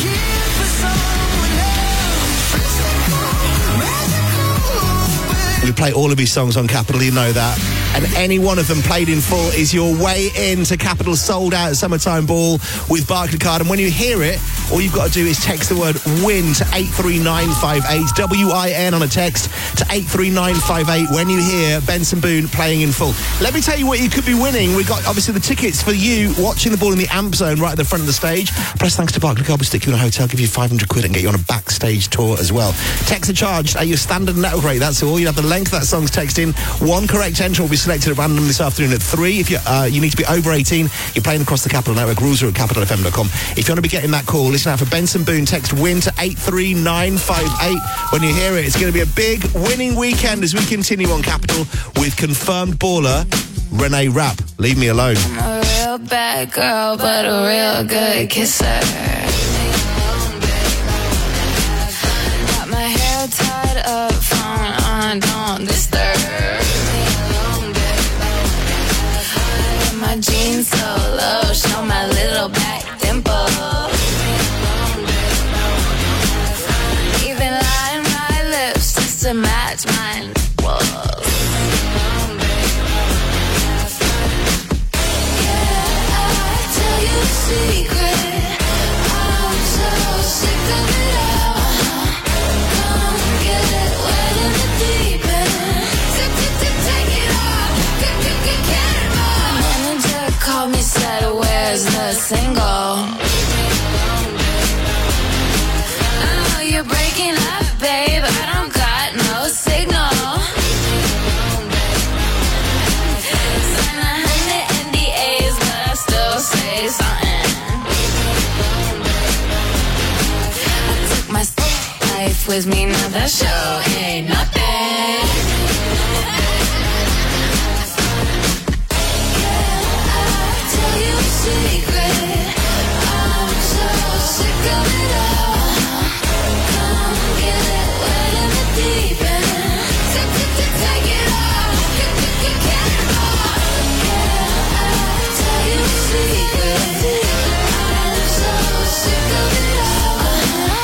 We play all of his songs on Capital, you know that. And any one of them played in full is your way into Capital's sold out Summertime Ball with Barclaycard. And when you hear it, all you've got to do is text the word WIN to 83958, WIN on a text to 83958 when you hear Benson Boone playing in full. Let me tell you what you could be winning. We've got obviously the tickets for you watching the ball in the Amp Zone right at the front of the stage. Plus, thanks to Barclaycard, we'll stick you in a hotel, give you 500 quid and get you on a backstage tour as well. Texts are charged at your standard network rate. That's all. You have the length of that song's text in. One correct entry will be selected at random this afternoon at 3. If you need to be over 18, you're playing across the Capital Network. Rules are at capitalfm.com. If you want to be getting that call, listen out for Benson Boone. Text WIN to 83958. When you hear it, it's going to be a big winning weekend as we continue on Capital with confirmed baller Renee Rapp. Leave Me Alone. I'm a real bad girl, but a real good kisser. Got my hair tied up, phone on, don't disturb. My jeans so low, show my little back dimple. Even line my lips just to match my nipples. Yeah, I tell you a secret, I'm so sick of it all. Come get wet in the deep end. Take it off, get it off. Called me, said, where's the single? Oh, you're breaking up, babe. I don't got no signal. Sign 100 NDAs, but I still say something. I took my life with me, now that show ain't nothing. Secret, I'm so sick of it all. Come get wet in the deep end. Take it off, get it off. Yeah, I tell you a secret, I'm so sick of it all.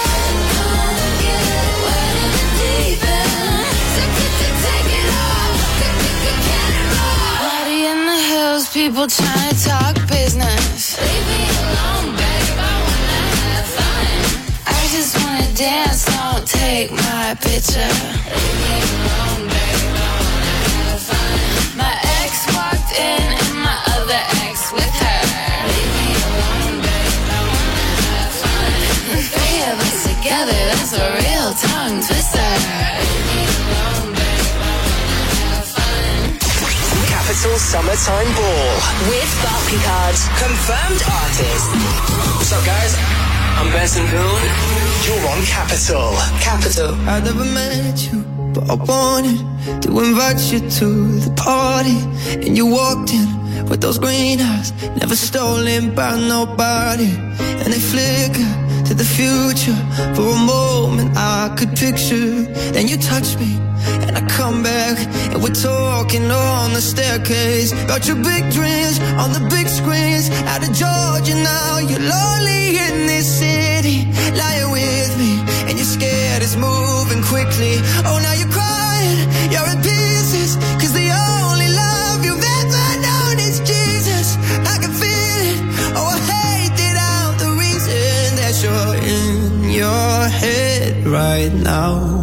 Come get wet in the deep end. Take it off, get it off. Party in the hills, people trying to talk business. Leave me alone, babe, I wanna have fun. I just wanna dance, don't take my picture. Leave me alone, babe, I wanna have fun. My ex walked in and my other ex with her. Leave me alone, babe, I wanna have fun. The three of us together, that's a real tongue twister. Leave me alone, babe, I wanna have fun. Capital Summertime Ball with Barclaycard. Confirmed artist. What's up, guys? I'm Benson Boone. You're on Capital. Capital. I never met you, but I wanted to invite you to the party. And you walked in with those green eyes, never stolen by nobody. And they flicker to the future. For a moment I could picture. Then you touch me and I come back, and we're talking on the staircase about your big dreams on the big screens. Out of Georgia now, you're lonely in this city, lying with me, and you're scared it's moving quickly. Oh, now you're crying, you're in pieces, cause the only love you've ever known is Jesus. I can feel it, oh, I hate that I'm the reason that you're in your head right now,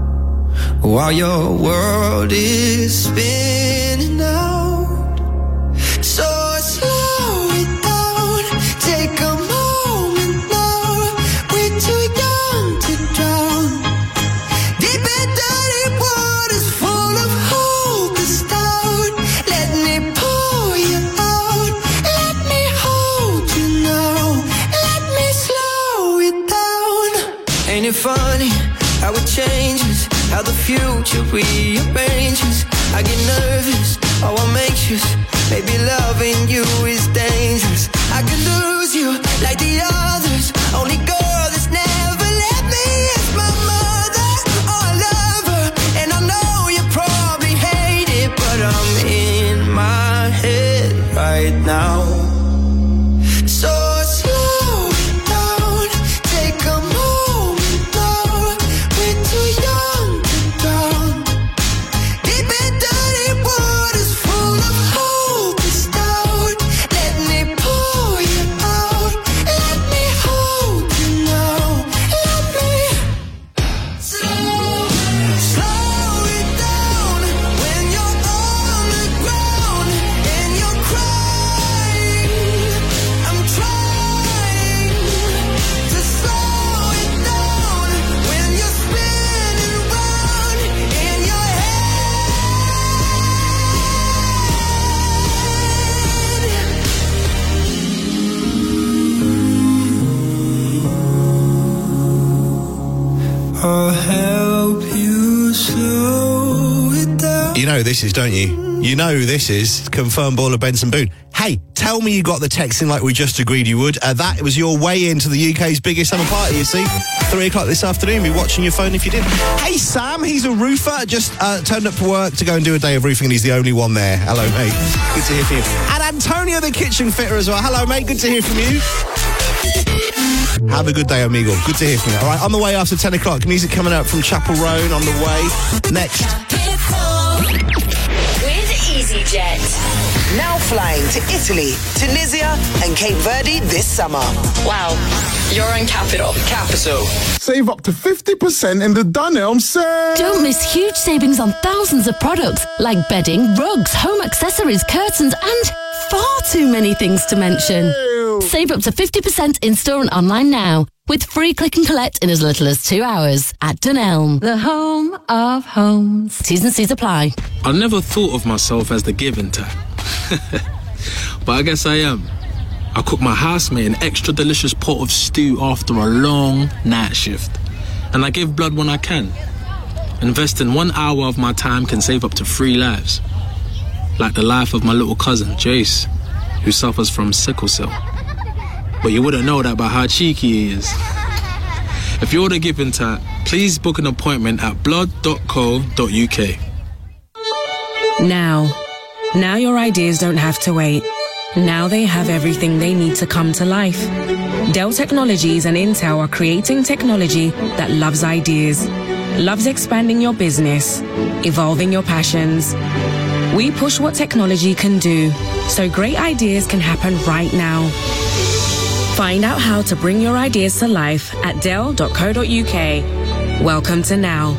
while your world is spinning out. So slow it down, take a moment now. We're too young to drown. Deep and dirty waters full of hope is down. Let me pour you out. Let me hold you now. Let me slow rearranges. I get nervous, oh I'm anxious. Maybe loving you is dangerous. I could lose you like the others. Only girl that's never let me is my mother. Oh, I love her, and I know you probably hate it, but I'm in my head right now. So slow down, take a moment now. We're too young to drown. Deep and dirty waters full of hope is doubt. Let me pull you out. Let me hold you now. Let me slow it down when you're on the ground and you're crying. I'm trying to slow it down when you're spinning round in your head. I'll help you slow it down. You know who this is, don't you? You know who this is. Confirmed Baller Benson Boone. Hey, tell me you got the texting like we just agreed you would. That was your way into the UK's biggest summer party, you see. 3 o'clock this afternoon. Be watching your phone if you did. Hey, Sam, he's a roofer. Just turned up for work to go and do a day of roofing, and he's the only one there. Hello, mate. Good to hear from you. And Antonio, the kitchen fitter as well. Hello, mate. Good to hear from you. Have a good day, amigo. Good to hear from you. All right, on the way after 10 o'clock. Music coming out from Chapel Roan on the way. Next. With EasyJet. Now flying to Italy, Tunisia and Cape Verde this summer. Wow, you're in capital. Capital. Save up to 50% in the Dunelm sale. Don't miss huge savings on thousands of products like bedding, rugs, home accessories, curtains, and far too many things to mention. Save up to 50% in-store and online now with free click and collect in as little as 2 hours at Dunelm, the home of homes. T's and C's apply. I never thought of myself as the giving type. But I guess I am. I cook my housemate an extra delicious pot of stew after a long night shift. And I give blood when I can. Investing 1 hour of my time can save up to 3 lives. Like the life of my little cousin, Jace, who suffers from sickle cell. But you wouldn't know that by how cheeky he is. If you're the giving type, please book an appointment at blood.co.uk. Now your ideas don't have to wait. Now they have everything they need to come to life. Dell Technologies and Intel are creating technology that loves ideas, loves expanding your business, evolving your passions. We push what technology can do, so great ideas can happen right now. Find out how to bring your ideas to life at dell.co.uk. Welcome to now.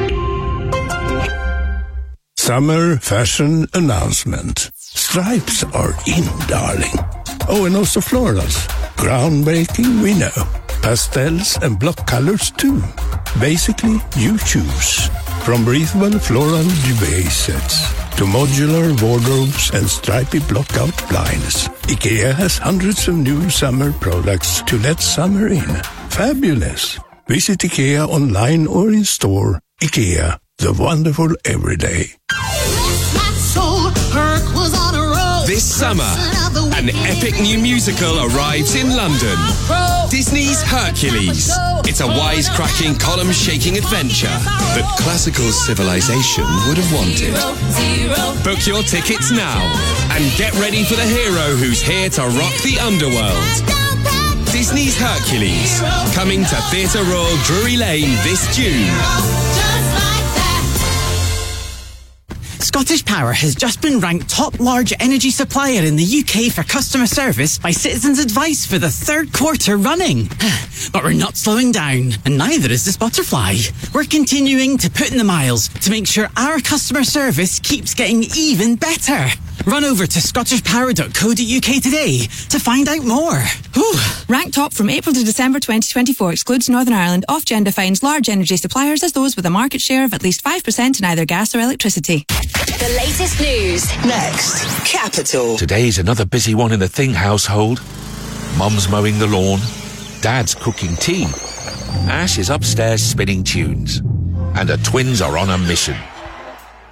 Summer fashion announcement. Stripes are in, darling. Oh, and also florals. Groundbreaking, we know. Pastels and block colors, too. Basically, you choose. From breathable floral duvet sets to modular wardrobes and stripy block-out blinds, IKEA has hundreds of new summer products to let summer in. Fabulous. Visit IKEA online or in store. IKEA, the wonderful everyday. This summer, an epic new musical arrives in London. Disney's Hercules. It's a wisecracking, column-shaking adventure that classical civilization would have wanted. Book your tickets now and get ready for the hero who's here to rock the underworld. Disney's Hercules, coming to Theatre Royal Drury Lane this June. Scottish Power has just been ranked top large energy supplier in the UK for customer service by Citizens Advice for the 3rd quarter running. But we're not slowing down, and neither is this butterfly. We're continuing to put in the miles to make sure our customer service keeps getting even better. Run over to scottishpower.co.uk today to find out more. Whew. Ranked top from April to December 2024 excludes Northern Ireland. Ofgem defines large energy suppliers as those with a market share of at least 5% in either gas or electricity. The latest news. Next, Capital. Today's another busy one in the Thing household. Mum's mowing the lawn. Dad's cooking tea. Ash is upstairs spinning tunes. And the twins are on a mission.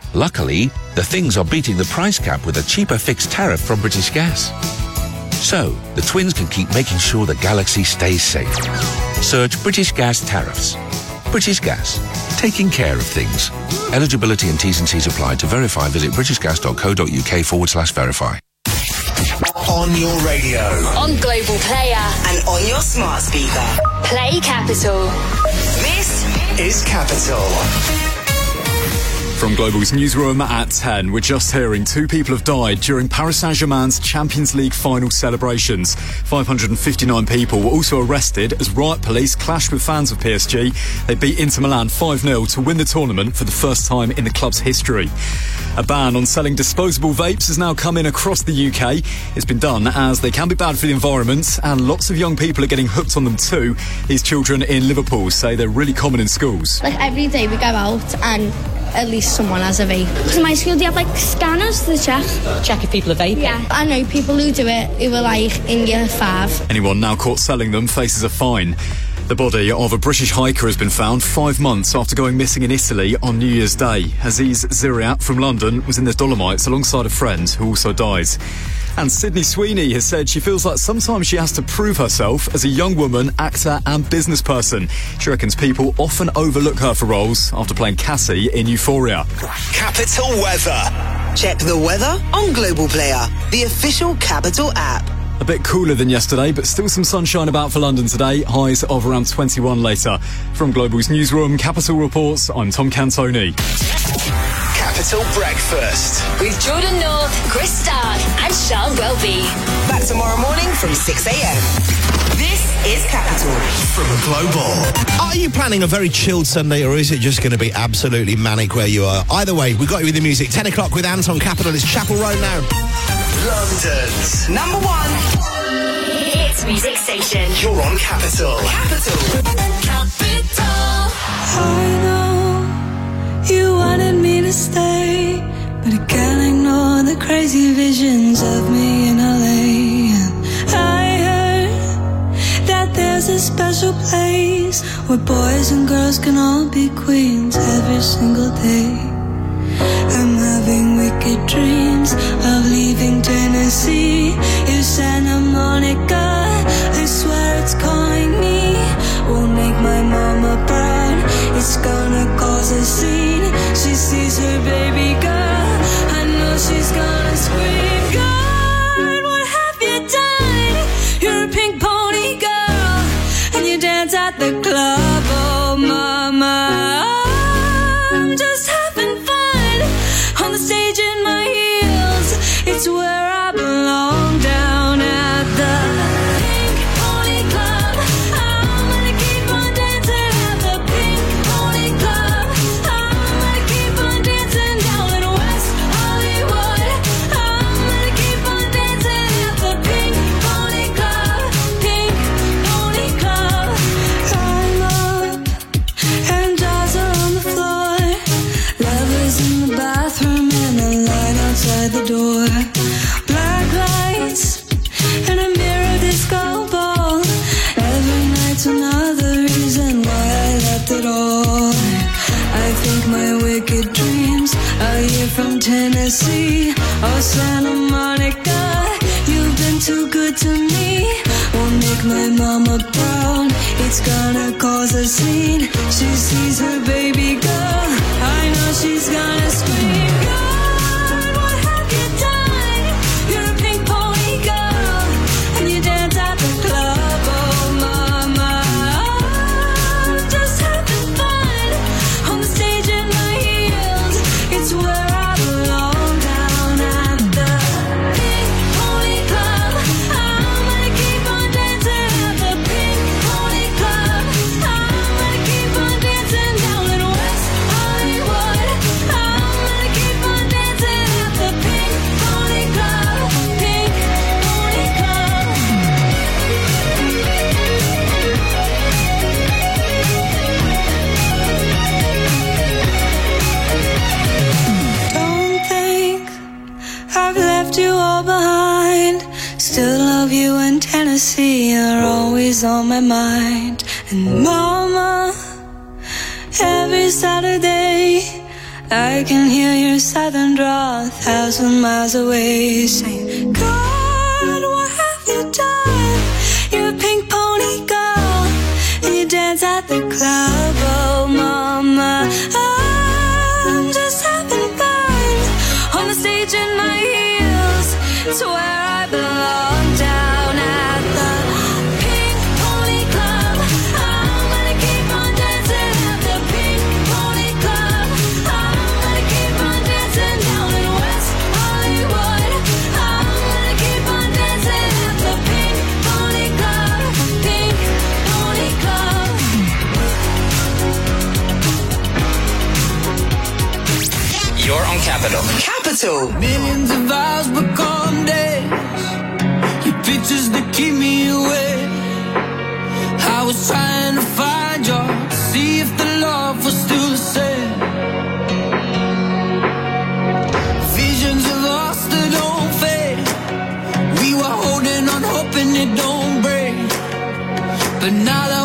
Luckily, the things are beating the price cap with a cheaper fixed tariff from British Gas. So, the twins can keep making sure the galaxy stays safe. Search British Gas tariffs. British Gas, taking care of things. Eligibility and T's and C's apply. To verify, visit britishgas.co.uk/verify. On your radio. On Global Player. And on your smart speaker. Play Capital. This is Capital. From Global's newsroom at 10, we're just hearing 2 people have died during Paris Saint-Germain's Champions League final celebrations. 559 people were also arrested as riot police clashed with fans of PSG. They beat Inter Milan 5-0 to win the tournament for the first time in the club's history. A ban on selling disposable vapes has now come in across the UK. It's been done as they can be bad for the environment, and lots of young people are getting hooked on them too. These children in Liverpool say they're really common in schools. Like every day we go out and at least someone has a vape. Because in my school they have like scanners to check if people are vaping. Yeah, I know people who do it who are like in year 5. Anyone now caught selling them faces a fine. The body of a British hiker has been found 5 months after going missing in Italy on New Year's Day. Aziz Ziriat from London was in the Dolomites alongside a friend who also died. And Sydney Sweeney has said she feels like sometimes she has to prove herself as a young woman, actor and business person. She reckons people often overlook her for roles after playing Cassie in Euphoria. Capital Weather. Check the weather on Global Player, the official Capital app. A bit cooler than yesterday, but still some sunshine about for London today. Highs of around 21 later. From Global's newsroom, Capital Reports, I'm Tom Cantoni. Capital Breakfast. With Jordan North, Chris Stark and Sean Welby. Back tomorrow morning from 6 a.m. This is Capital. From Global. Are you planning a very chilled Sunday, or is it just going to be absolutely manic where you are? Either way, we've got you with the music. 10 o'clock with Anton Capital. It's Chapel Road now. London's number 1 hits music station. You're on Capital. Capital. I know you wanted me to stay, but I can't ignore the crazy visions of me in LA. And I heard that there's a special place where boys and girls can all be queens every single day. I'm having wicked dreams of leaving Tennessee. You Santa Monica, I swear it's calling me. Won't make my mama proud, it's gonna cause a scene. She sees her baby girl, I know she's gonna scream. God, what have you done? You're a pink pony girl, and you dance at the club. Oh mama, I'm just having fun on the stage in my heels. It's where I belong, down at the Pink Pony Club. I'm gonna keep on dancing at the Pink Pony Club. I'm gonna keep on dancing down in West Hollywood. I'm gonna keep on dancing at the Pink Pony Club. Pink Pony Club. I'm up and jaws are on the floor. Lovers in the bathroom and a line outside the door. Black lights and a mirror disco ball. Every night's another reason why I left it all. I think my wicked dreams are here from Tennessee. Oh Santa Monica, you've been too good to me. Won't make my mama proud, it's gonna cause a scene. She sees her baby girl, I know she's gonna scream. God, what have you done? You're a pink pony girl, and you dance at the club. Oh mama, I'm just having fun on the stage in my heels. It's where I belong, down at the Pink Pony Club. I'm gonna keep on dancing at the Pink Pony Club. I'm gonna keep on dancing down in West Hollywood. I'm gonna keep on dancing at the Pink Pony Club. Pink Pony Club. Don't think I've left you all behind. Still love you in Tennessee, you're always on my mind. And mama, every Saturday I can hear your southern drawl 1,000 miles away, saying, God, what have you done? You're a pink pony girl, and you dance at the club. Oh, mama, I'm just having fun on the stage in my heels. It's where I belong, down at the Pink Pony Club. I'm gonna keep on dancing at the Pink Pony Club. I'm gonna keep on dancing down in West Hollywood. I'm gonna keep on dancing at the Pink Pony Club. Pink Pony Club. You're on Capital. Capital. Millions of hours become days. Your pictures that keep me awake. I was trying to find you, see if the love was still the same. Visions of us that don't fade. We were holding on, hoping it don't break. But now that